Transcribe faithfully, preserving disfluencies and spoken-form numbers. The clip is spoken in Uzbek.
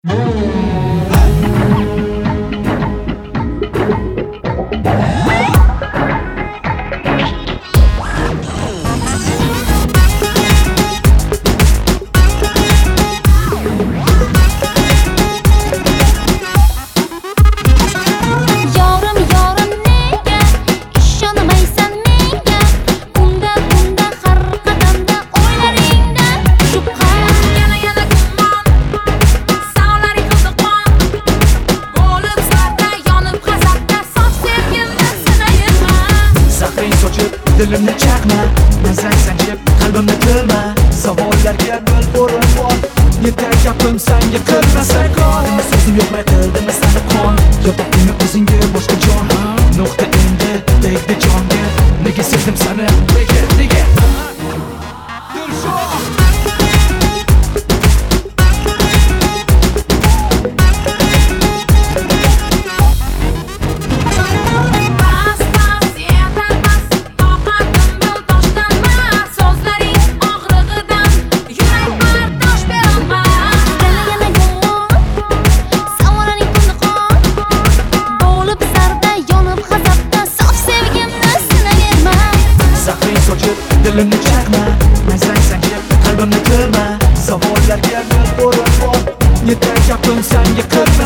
Dilimni chaqma, nazar sanchib qalbimni qilma. Savollarga bir o'rin bor. Yetar gapim senga qilmasa qon. So'zim yo'qmi qildimmi seni qon? Yo'qmi o'zingga boshqa jon? Nuqta endi tegdi jonga. Nega sevdim seni? Nega, nega? Dilimni chaqma, nazar sanchib qalbimni qilma. Savollarga bir o'rin bor. Yetar gapim senga qilma.